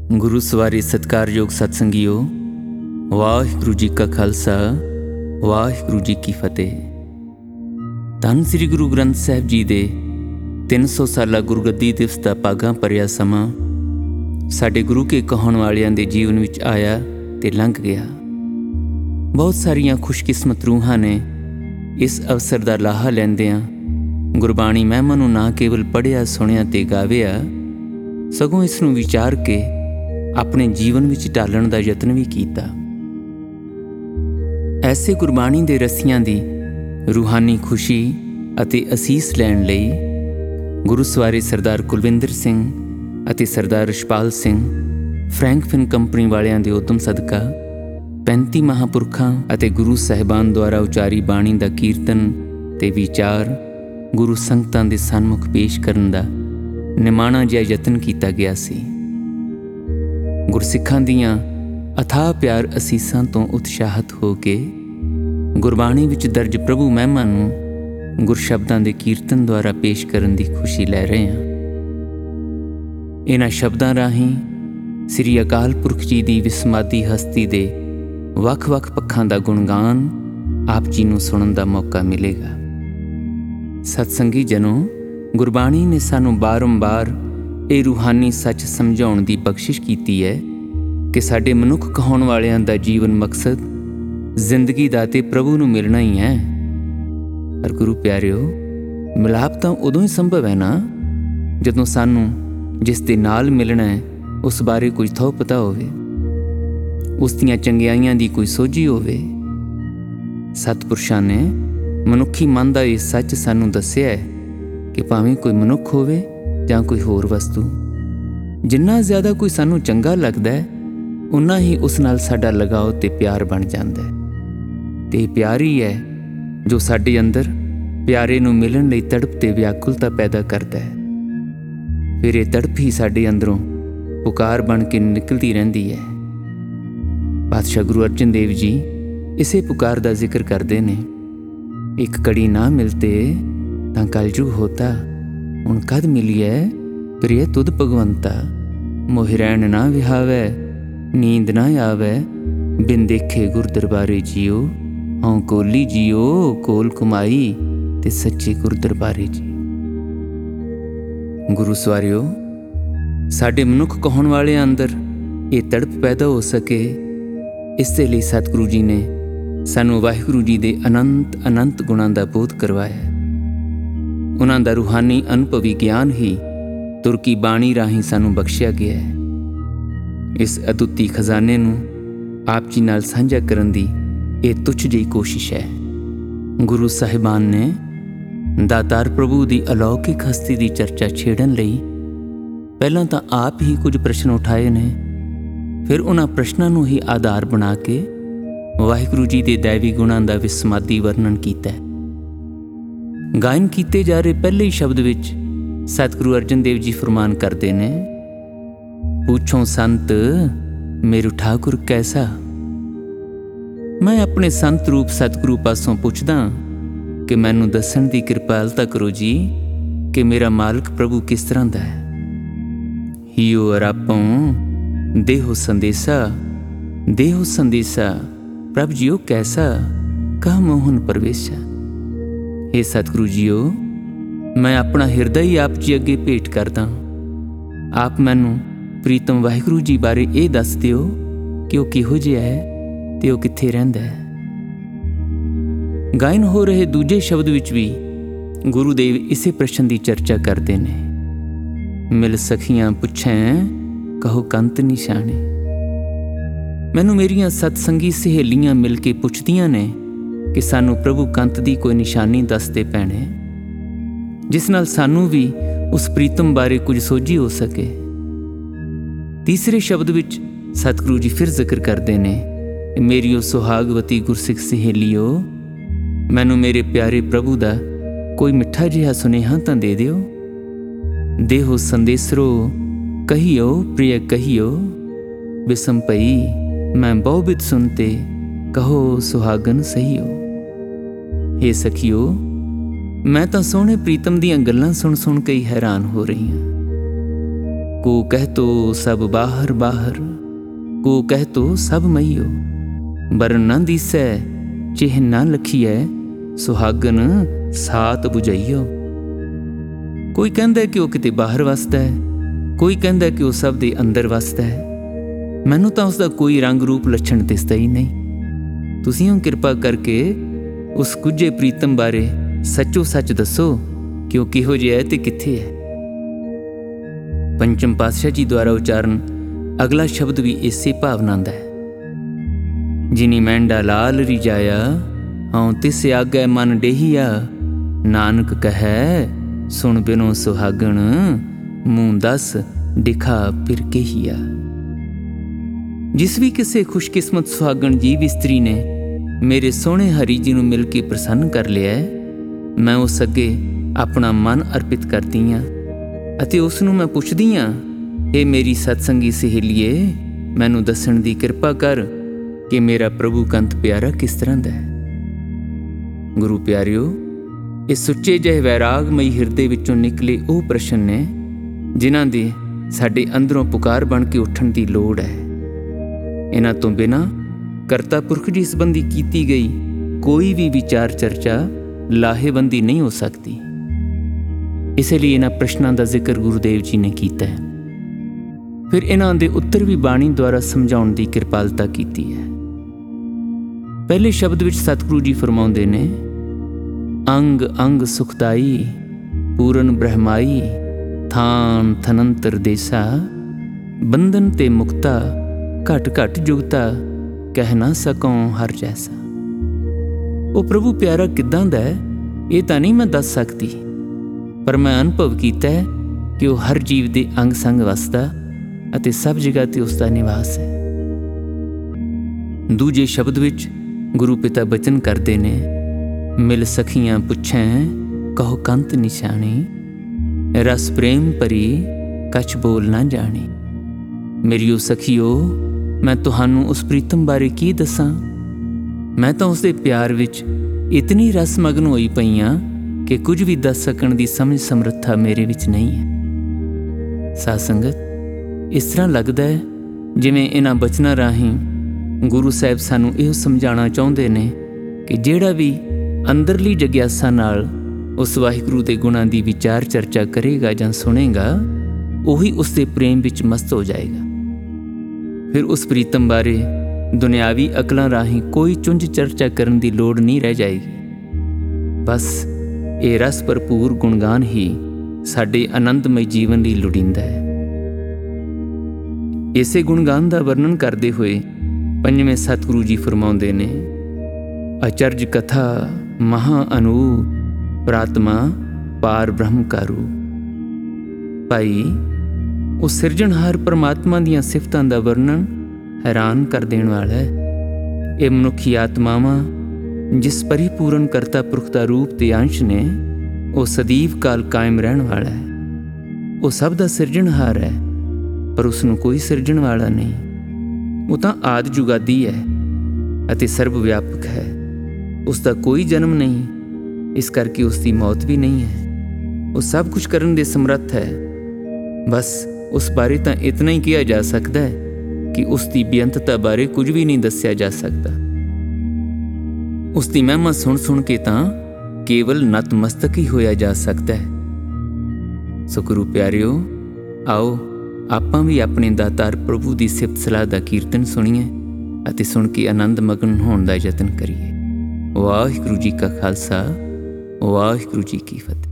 ਗੁਰੂ ਸਵਾਰੇ ਸਤਿਕਾਰਯੋਗ ਸਤਸੰਗੀਓ, ਵਾਹਿਗੁਰੂ ਜੀ ਕਾ ਖਾਲਸਾ, ਵਾਹਿਗੁਰੂ ਜੀ ਕੀ ਫਤਿਹ। ਧੰਨ ਸ੍ਰੀ ਗੁਰੂ ਗ੍ਰੰਥ ਸਾਹਿਬ ਜੀ ਦੇ 300 ਸਾਲਾ ਗੁਰਗੱਦੀ ਦਿਵਸ ਦਾ ਭਾਗਾਂ ਭਰਿਆ ਸਮਾਂ ਸਾਡੇ ਗੁਰੂ ਕੇ ਕਹਾਉਣ ਵਾਲਿਆਂ ਦੇ ਜੀਵਨ ਵਿੱਚ ਆਇਆ ਤੇ ਲੰਘ ਗਿਆ। ਬਹੁਤ ਸਾਰੀਆਂ ਖੁਸ਼ਕਿਸਮਤ ਰੂਹਾਂ ਨੇ ਇਸ ਅਵਸਰ ਦਾ ਲਾਹਾ ਲੈਂਦਿਆਂ ਗੁਰਬਾਣੀ ਮਹਿਮਾ ਨੂੰ ਨਾ ਕੇਵਲ ਪੜ੍ਹਿਆ, ਸੁਣਿਆ ਤੇ ਗਾਵਿਆ, ਸਗੋਂ ਇਸ ਨੂੰ ਵਿਚਾਰ ਕੇ ਆਪਣੇ ਜੀਵਨ ਵਿੱਚ ਢਾਲਣ ਦਾ ਯਤਨ ਵੀ ਕੀਤਾ। ਐਸੇ ਗੁਰਬਾਣੀ ਦੇ ਰਸੀਆਂ ਦੀ ਰੂਹਾਨੀ ਖੁਸ਼ੀ ਅਤੇ ਅਸੀਸ ਲੈਣ ਲਈ ਗੁਰੂ ਸਵਾਰੇ ਸਰਦਾਰ ਕੁਲਵਿੰਦਰ ਸਿੰਘ ਅਤੇ ਸਰਦਾਰ ਰਛਪਾਲ ਸਿੰਘ ਫਰੈਂਕਫਿਨ ਕੰਪਨੀ ਵਾਲਿਆਂ ਦੇ ਉਦਮ ਸਦਕਾ 35 ਮਹਾਂਪੁਰਖਾਂ ਅਤੇ ਗੁਰੂ ਸਾਹਿਬਾਨ ਦੁਆਰਾ ਉਚਾਰੀ ਬਾਣੀ ਦਾ ਕੀਰਤਨ ਤੇ ਵਿਚਾਰ ਗੁਰੂ ਸੰਗਤਾਂ ਦੇ ਸਨਮੁਖ ਪੇਸ਼ ਕਰਨ ਦਾ ਨਿਮਾਣਾ ਜਿਹਾ ਯਤਨ ਕੀਤਾ ਗਿਆ ਸੀ। ਗੁਰਸਿੱਖਾਂ ਦੀਆਂ ਅਥਾਹ ਪਿਆਰ ਅਸੀਸਾਂ ਤੋਂ ਉਤਸ਼ਾਹਿਤ ਹੋ ਕੇ ਗੁਰਬਾਣੀ ਵਿੱਚ ਦਰਜ ਪ੍ਰਭੂ ਮਹਿਮਾ ਨੂੰ ਗੁਰਸ਼ਬਦਾਂ ਦੇ ਕੀਰਤਨ ਦੁਆਰਾ ਪੇਸ਼ ਕਰਨ ਦੀ ਖੁਸ਼ੀ ਲੈ ਰਹੇ ਹਾਂ। ਇਹਨਾਂ ਸ਼ਬਦਾਂ ਰਾਹੀਂ ਸ੍ਰੀ ਅਕਾਲ ਪੁਰਖ ਜੀ ਦੀ ਵਿਸਮਾਦੀ ਹਸਤੀ ਦੇ ਵੱਖ-ਵੱਖ ਪੱਖਾਂ ਦਾ ਗੁਣਗਾਨ ਆਪ ਜੀ ਨੂੰ ਸੁਣਨ ਦਾ ਮੌਕਾ ਮਿਲੇਗਾ। ਸਤਸੰਗੀ ਜਨੋ, ਗੁਰਬਾਣੀ ਨੇ ਸਾਨੂੰ ਬਾਰੰਬਾਰ ਇਹ ਰੂਹਾਨੀ ਸੱਚ ਸਮਝਾਉਣ ਦੀ ਬਖਸ਼ਿਸ਼ ਕੀਤੀ ਹੈ ਕਿ ਸਾਡੇ ਮਨੁੱਖ ਕਹਾਉਣ ਵਾਲਿਆਂ ਦਾ ਜੀਵਨ ਮਕਸਦ ਜ਼ਿੰਦਗੀ ਦਾ ਤੇ ਪ੍ਰਭੂ ਨੂੰ ਮਿਲਣਾ ਹੀ ਹੈ। ਪਰ ਗੁਰੂ ਪਿਆਰਿਓ, ਮਿਲਾਪ ਤਾਂ ਉਦੋਂ ਹੀ ਸੰਭਵ ਹੈ ਨਾ ਜਦੋਂ ਸਾਨੂੰ ਜਿਸ ਦੇ ਨਾਲ ਮਿਲਣਾ ਹੈ ਉਸ ਬਾਰੇ ਕੁਝ ਥਹੁ ਪਤਾ ਹੋਵੇ, ਉਸ ਦੀਆਂ ਚੰਗਿਆਈਆਂ ਦੀ ਕੋਈ ਸੋਝੀ ਹੋਵੇ। ਸਤਿਪੁਰਸ਼ਾਂ ਨੇ ਮਨੁੱਖੀ ਮਨ ਦਾ ਇਹ ਸੱਚ ਸਾਨੂੰ ਦੱਸਿਆ ਹੈ ਕਿ ਭਾਵੇਂ ਕੋਈ ਮਨੁੱਖ ਹੋਵੇ ਜਾਂ ਕੋਈ ਹੋਰ ਵਸਤੂ, ਜਿੰਨਾ ਜ਼ਿਆਦਾ ਕੋਈ ਸਾਨੂੰ ਚੰਗਾ ਲੱਗਦਾ ਹੈ ਉਨਾ ਹੀ ਉਸ ਨਾਲ ਸਾਡਾ ਲਗਾਓ ਤੇ ਪਿਆਰ ਬਣ ਜਾਂਦਾ ਹੈ। ਤੇ ਪਿਆਰ ਹੀ ਹੈ ਜੋ ਸਾਡੇ ਅੰਦਰ ਪਿਆਰੇ ਨੂੰ ਮਿਲਣ ਲਈ ਤੜਪ ਤੇ ਵਿਆਕੁਲਤਾ ਪੈਦਾ ਕਰਦਾ ਹੈ। ਫਿਰ ਇਹ ਤੜਪ ਹੀ ਸਾਡੇ ਅੰਦਰੋਂ ਪੁਕਾਰ ਬਣ ਕੇ ਨਿਕਲਦੀ ਰਹਿੰਦੀ ਹੈ। ਪਾਤਸ਼ਾਹ ਗੁਰੂ ਅਰਜਨ ਦੇਵ ਜੀ ਇਸੇ ਪੁਕਾਰ ਦਾ ਜ਼ਿਕਰ ਕਰਦੇ ਨੇ। ਇੱਕ ਕੜੀ ਨਾ ਮਿਲਤੇ ਤਾਂ ਕਲਯੁਗ ਹੋਤਾ, ਹੁਣ ਕਦ ਮਿਲੀਐ ਪ੍ਰਿਯ ਤੁਧ ਭਗਵੰਤਾ। ਮੋਹਿ ਰਹਿਣ ਨਾ ਵਿਹਾਵੈ, ਨੀਂਦ ਨਾ ਆਵੈ, ਬਿਨ ਦੇਖੇ ਗੁਰ ਦਰਬਾਰੇ ਜੀਓ। ਹਉ ਕੋਲੀ ਜੀਓ ਕੋਲ ਕੁਮਾਈ, ਤੇ ਸੱਚੇ ਗੁਰ ਦਰਬਾਰੇ ਜੀ। ਗੁਰੂ ਸਵਾਰਿਓ, ਸਾਡੇ ਮਨੁੱਖ ਕਹਾਉਣ ਵਾਲਿਆਂ ਅੰਦਰ ਇਹ ਤੜਪ ਪੈਦਾ ਹੋ ਸਕੇ, ਇਸ ਦੇ ਲਈ ਸਤਿਗੁਰੂ ਜੀ ਨੇ ਸਾਨੂੰ ਵਾਹਿਗੁਰੂ ਜੀ ਦੇ ਅਨੰਤ ਗੁਣਾਂ ਦਾ ਬੋਧ ਕਰਵਾਇਆ। ਉਹਨਾਂ ਦਾ ਰੂਹਾਨੀ ਅਨੁਭਵੀ ਗਿਆਨ ਹੀ ਤੁਰਕੀ ਬਾਣੀ ਰਾਹੀਂ ਸਾਨੂੰ ਬਖਸ਼ਿਆ ਗਿਆ ਹੈ। ਇਸ ਅਦੁੱਤੀ ਖਜ਼ਾਨੇ ਨੂੰ ਆਪ ਜੀ ਨਾਲ ਸਾਂਝਾ ਕਰਨ ਦੀ ਇਹ ਤੁੱਛ ਜਿਹੀ ਕੋਸ਼ਿਸ਼ ਹੈ। ਗੁਰੂ ਸਾਹਿਬਾਨ ਨੇ ਦਾਤਾਰ ਪ੍ਰਭੂ ਦੀ ਅਲੌਕਿਕ ਹਸਤੀ ਦੀ ਚਰਚਾ ਛੇੜਨ ਲਈ ਪਹਿਲਾਂ ਤਾਂ ਆਪ ਹੀ ਕੁਝ ਪ੍ਰਸ਼ਨ ਉਠਾਏ ਨੇ, ਫਿਰ ਉਹਨਾਂ ਪ੍ਰਸ਼ਨਾਂ ਨੂੰ ਹੀ ਆਧਾਰ ਬਣਾ ਕੇ ਵਾਹਿਗੁਰੂ ਜੀ ਦੇ ਦੈਵੀ ਗੁਣਾਂ ਦਾ ਵਿਸਮਾਦੀ ਵਰਣਨ ਕੀਤਾ ਹੈ। ਗਾਇਨ ਕੀਤੇ ਜਾ ਰਹੇ ਪਹਿਲੇ ਹੀ ਸ਼ਬਦ ਵਿੱਚ ਸਤਿਗੁਰੂ ਅਰਜਨ ਦੇਵ ਜੀ ਫਰਮਾਨ ਕਰਦੇ ਨੇ, ਪੁੱਛੋ ਸੰਤ ਮੇਰੂ ਠਾਕੁਰ ਕੈਸਾ। ਮੈਂ ਆਪਣੇ ਸੰਤ ਰੂਪ ਸਤਿਗੁਰੂ ਪਾਸੋਂ ਪੁੱਛਦਾ ਕਿ ਮੈਨੂੰ ਦੱਸਣ ਦੀ ਕਿਰਪਾਲਤਾ ਕਰੋ ਜੀ ਕਿ ਮੇਰਾ ਮਾਲਕ ਪ੍ਰਭੂ ਕਿਸ ਤਰ੍ਹਾਂ ਦਾ ਹੈ। ਹੀਓ ਅਰਾਪੋਂ ਦੇਹੋ ਸੰਦੇਸਾ ਪ੍ਰਭ ਜੀਓ ਕੈਸਾ, ਕਹ ਮੋਹਨ ਪ੍ਰਵੇਸ਼ਾ। ਇਹ ਸਤਿਗੁਰੂ ਜੀਓ, ਮੈਂ ਆਪਣਾ ਹਿਰਦਾ ਹੀ ਆਪ ਜੀ ਅੱਗੇ ਭੇਟ ਕਰਦਾ। ਆਪ ਮੈਨੂੰ ਪ੍ਰੀਤਮ ਵਾਹਿਗੁਰੂ ਜੀ ਬਾਰੇ ਇਹ ਦੱਸ ਦਿਓ ਕਿ ਉਹ ਕਿਹੋ ਜਿਹਾ ਹੈ ਤੇ ਉਹ ਕਿੱਥੇ ਰਹਿੰਦਾ ਹੈ। ਗਾਇਨ ਹੋ ਰਹੇ ਦੂਜੇ ਸ਼ਬਦ ਵਿੱਚ ਵੀ ਗੁਰੂ ਦੇਵ ਇਸੇ ਪ੍ਰਸ਼ਨ ਦੀ ਚਰਚਾ ਕਰਦੇ ਨੇ। ਮਿਲ ਸਖੀਆਂ ਪੁੱਛੈਂ ਕਹੋ ਕੰਤ ਨਿਸ਼ਾਨੇ। ਮੈਨੂੰ ਮੇਰੀਆਂ ਸਤਸੰਗੀ ਸਹੇਲੀਆਂ ਮਿਲ ਕੇ ਪੁੱਛਦੀਆਂ ਨੇ ਕਿ ਸਾਨੂੰ ਪ੍ਰਭੂ ਕੰਤ ਦੀ ਕੋਈ ਨਿਸ਼ਾਨੀ ਦੱਸਦੇ ਪੈਣੇ, ਜਿਸ ਨਾਲ ਸਾਨੂੰ ਵੀ ਉਸ ਪ੍ਰੀਤਮ ਬਾਰੇ ਕੁਝ ਸੋਝੀ ਹੋ ਸਕੇ। ਤੀਸਰੇ ਸ਼ਬਦ ਵਿੱਚ ਸਤਿਗੁਰੂ ਜੀ ਫਿਰ ਜ਼ਿਕਰ ਕਰਦੇ ਨੇ, ਮੇਰੀਓ ਸੁਹਾਗਵਤੀ ਗੁਰਸਿੱਖ ਸਹੇਲੀਓ, ਮੈਨੂੰ ਮੇਰੇ ਪਿਆਰੇ ਪ੍ਰਭੂ ਦਾ ਕੋਈ ਮਿੱਠਾ ਜਿਹਾ ਸੁਨੇਹਾ ਤਾਂ ਦੇ ਦਿਓ। ਦੇਹੋ ਸੰਦੇਸਰੋ ਕਹੀਓ ਪ੍ਰਿਯ ਕਹੀਓ, ਬਿਸਮ ਪਈ ਮੈਂ ਬਹੁਬਿਤ ਸੁਨਤੇ ਕਹੋ ਸੁਹਾਗਨ ਸਹੀਓ। ਹੇ ਸਖੀਓ, ਮੈਂ ਤਾਂ ਸੋਹਣੇ ਪ੍ਰੀਤਮ ਦੀਆਂ ਗੱਲਾਂ ਸੁਣ ਕੇ ਹੀ ਹੈਰਾਨ ਹੋ ਰਹੀ ਹਾਂ। को कह तो सब बाहर बाहर, को कह तो सब मईओ। बरन न दिसै चिह न लखीऐ, सुहागन सात बुझाइओ। कोई कहता कि वह किते बाहर वसदा है, कोई कहता कि वह सब दे अंदर वसदा है। मैनू तो उसका कोई रंग रूप लक्षण दिसदा ही नहीं। तुसीं किरपा करके उस कुझे प्रीतम बारे सच्चो सच दसो कि वह किहो जिहा है ते कित्थे है। पंचम पातशाह जी द्वारा उचारण अगला शब्द भी इसे भावना दा है। जिनी मैंडा लाल रिजाया, हऊँ तिस आगे मन डेहिया। नानक कहे सुन बिनो सुहागण, मूँ दस दिखा फिर केहिया। जिस भी किसी खुशकिस्मत सुहागण जीव इस्त्री ने मेरे सोहने हरी जी नूं मिल के प्रसन्न कर लिया है, मैं उस अगे अपना मन अर्पित करती हाँ अते उसनूं मैं पुछदी हाँ, हे मेरी सत्संगी सहेलीए, मैनूं दस्सण दी किरपा कर कि मेरा प्रभु कंत प्यारा किस तरह दा है। गुरु प्यारिओ, इस सुच्चे जिहे वैरागमई हिरदे विचों निकले ਉਹ प्रश्न ने जिन्हां दे ਸਾਡੇ ਅੰਦਰੋਂ ਪੁਕਾਰ ਬਣ ਕੇ ਉੱਠਣ ਦੀ ਲੋੜ ਹੈ। ਇਹਨਾਂ ਤੋਂ ਬਿਨਾਂ ਕਰਤਾ ਪੁਰਖ ਜੀ ਸੰਬੰਧੀ ਕੀਤੀ ਗਈ ਕੋਈ ਵੀ ਵਿਚਾਰ ਚਰਚਾ ਲਾਹੇਵੰਦੀ ਨਹੀਂ ਹੋ ਸਕਦੀ। ਇਸੇ ਲਈ ਇਹਨਾਂ ਪ੍ਰਸ਼ਨਾਂ ਦਾ ਜ਼ਿਕਰ ਗੁਰੂਦੇਵ ਜੀ ਨੇ ਕੀਤਾ ਹੈ। ਫਿਰ ਇਹਨਾਂ ਦੇ ਉੱਤਰ ਵੀ ਬਾਣੀ ਦੁਆਰਾ ਸਮਝਾਉਣ ਦੀ ਕਿਰਪਾਲਤਾ ਕੀਤੀ ਹੈ। ਪਹਿਲੇ ਸ਼ਬਦ ਵਿੱਚ ਸਤਿਗੁਰੂ ਜੀ ਫਰਮਾਉਂਦੇ ਨੇ, ਅੰਗ ਅੰਗ ਸੁਖਦਾਈ, ਪੂਰਨ ਬ੍ਰਹਮਾਈ, ਥਾਨ ਥਨੰਤਰ ਦੇਸਾ, ਬੰਧਨ ਤੇ ਮੁਕਤਾ, ਘਟ ਘਟ ਜੁਗਤਾ, ਕਹਿ ਨਾ ਸਕੋਂ ਹਰ ਜੈਸਾ। ਉਹ ਪ੍ਰਭੂ ਪਿਆਰਾ ਕਿੱਦਾਂ ਦਾ ਹੈ ਇਹ ਤਾਂ ਨਹੀਂ ਮੈਂ ਦੱਸ ਸਕਦੀ, ਪਰ ਮੈਂ ਅਨੁਭਵ ਕੀਤਾ ਹੈ ਕਿ ਉਹ ਹਰ ਜੀਵ ਦੇ ਅੰਗ ਸੰਗ ਵਸਦਾ ਅਤੇ ਸਭ ਜਗ੍ਹਾ ਤੇ ਉਸ ਦਾ ਨਿਵਾਸ ਹੈ। ਦੂਜੇ ਸ਼ਬਦ ਵਿੱਚ ਗੁਰੂ ਪਿਤਾ ਬਚਨ ਕਰਦੇ ਨੇ, ਮਿਲ ਸਖੀਆਂ ਪੁੱਛੈ ਕਹੋ ਕੰਤ ਨਿਸ਼ਾਨੀ, ਰਸ ਪ੍ਰੇਮ ਭਰੀ ਕਛ ਬੋਲ ਨਾ ਜਾਣੀ। ਮੇਰੀਓ ਸਖੀਓ, ਮੈਂ ਤੁਹਾਨੂੰ ਉਸ ਪ੍ਰੀਤਮ ਬਾਰੇ ਕੀ ਦੱਸਾਂ। ਮੈਂ ਤਾਂ ਉਸਦੇ ਪਿਆਰ ਵਿੱਚ ਇਤਨੀ ਰਸ ਮਗਨ ਹੋਈ ਪਈ ਹਾਂ ਕਿ ਕੁਝ ਵੀ ਦੱਸ ਸਕਣ ਦੀ ਸਮਝ ਸਮਰੱਥਾ ਮੇਰੇ ਵਿੱਚ ਨਹੀਂ ਹੈ। ਸਾਧ ਸੰਗਤ, ਇਸ ਤਰ੍ਹਾਂ ਲੱਗਦਾ ਹੈ ਜਿਵੇਂ ਇਹਨਾਂ ਬਚਨਾਂ ਰਾਹੀਂ ਗੁਰੂ ਸਾਹਿਬ ਸਾਨੂੰ ਇਹ ਸਮਝਾਉਣਾ ਚਾਹੁੰਦੇ ਨੇ ਕਿ ਜਿਹੜਾ ਵੀ ਅੰਦਰਲੀ ਜਗਿਆਸਾ ਨਾਲ ਉਸ ਵਾਹਿਗੁਰੂ ਦੇ ਗੁਣਾਂ ਦੀ ਵਿਚਾਰ ਚਰਚਾ ਕਰੇਗਾ ਜਾਂ ਸੁਣੇਗਾ, ਉਹੀ ਉਸਦੇ ਪ੍ਰੇਮ ਵਿੱਚ ਮਸਤ ਹੋ ਜਾਏਗਾ। ਫਿਰ ਉਸ ਪ੍ਰੀਤਮ ਬਾਰੇ ਦੁਨਿਆਵੀ ਅਕਲਾਂ ਰਾਹੀਂ ਕੋਈ ਚੁੰਝ ਚਰਚਾ ਕਰਨ ਦੀ ਲੋੜ ਨਹੀਂ ਰਹਿ ਜਾਏਗੀ। ਬਸ ਇਹ ਰਸ ਭਰਪੂਰ ਗੁਣਗਾਨ ਹੀ ਸਾਡੇ ਆਨੰਦਮਈ ਜੀਵਨ ਲਈ ਲੋੜੀਂਦਾ ਹੈ। ਇਸੇ ਗੁਣਗਾਨ ਦਾ ਵਰਣਨ ਕਰਦੇ ਹੋਏ ਪੰਜਵੇਂ ਸਤਿਗੁਰੂ ਜੀ ਫਰਮਾਉਂਦੇ ਨੇ, ਅਚਰਜ ਕਥਾ ਮਹਾ ਅਨੂਪ, ਪ੍ਰਾਤਮਾ ਪਾਰ ਬ੍ਰਹਮ ਕਾ ਰੂਪ। ਭਾਈ, ਉਹ ਸਿਰਜਣਹਾਰ ਪਰਮਾਤਮਾ ਦੀਆਂ ਸਿਫਤਾਂ ਦਾ ਵਰਣਨ ਹੈਰਾਨ ਕਰ ਦੇਣ ਵਾਲਾ ਹੈ। ਇਹ ਮਨੁੱਖੀ ਆਤਮਾਵਾਂ ਜਿਸ ਪਰਿਪੂਰਨ ਕਰਤਾ ਪੁਰਖ ਦਾ ਰੂਪ ਤੇ ਅੰਸ਼ ਨੇ, ਉਹ ਸਦੀਵ ਕਾਲ ਕਾਇਮ ਰਹਿਣ ਵਾਲਾ ਹੈ। ਉਹ ਸਭ ਦਾ ਸਿਰਜਣਹਾਰ ਹੈ, ਪਰ ਉਸ ਨੂੰ ਕੋਈ ਸਿਰਜਣ ਵਾਲਾ ਨਹੀਂ। ਉਹ ਤਾਂ ਆਦਿ ਜੁਗਾਦੀ ਹੈ ਅਤੇ ਸਰਬ ਵਿਆਪਕ ਹੈ। ਉਸ ਦਾ ਕੋਈ ਜਨਮ ਨਹੀਂ, ਇਸ ਕਰਕੇ ਉਸ ਦੀ ਮੌਤ ਵੀ ਨਹੀਂ ਹੈ। ਉਹ ਸਭ ਕੁਝ ਕਰਨ ਦੇ ਸਮਰੱਥ ਹੈ। ਬਸ ਉਸ ਬਾਰੇ ਤਾਂ ਇਤਨਾ ਹੀ ਕਿਹਾ ਜਾ ਸਕਦਾ ਹੈ ਕਿ ਉਸ ਦੀ ਬੇਅੰਤਤਾ ਬਾਰੇ ਕੁਝ ਵੀ ਨਹੀਂ ਦੱਸਿਆ ਜਾ ਸਕਦਾ। ਉਸ ਦੀ ਮਹਿਮਾ ਸੁਣ ਕੇ ਤਾਂ ਕੇਵਲ ਨਤਮਸਤਕ ਹੀ ਹੋਇਆ ਜਾ ਸਕਦਾ ਹੈ। ਸੋ ਗੁਰੂ ਪਿਆਰਿਓ, ਆਓ ਆਪਾਂ ਵੀ ਆਪਣੇ ਦਾਤਾਰ ਪ੍ਰਭੂ ਦੀ ਸਿਫਤ ਸਲਾਹ ਦਾ ਕੀਰਤਨ ਸੁਣੀਏ ਅਤੇ ਸੁਣ ਕੇ ਆਨੰਦ ਮਗਨ ਹੋਣ ਦਾ ਯਤਨ ਕਰੀਏ। ਵਾਹਿਗੁਰੂ ਜੀ ਕਾ ਖਾਲਸਾ, ਵਾਹਿਗੁਰੂ ਜੀ ਕੀ ਫਤਿਹ।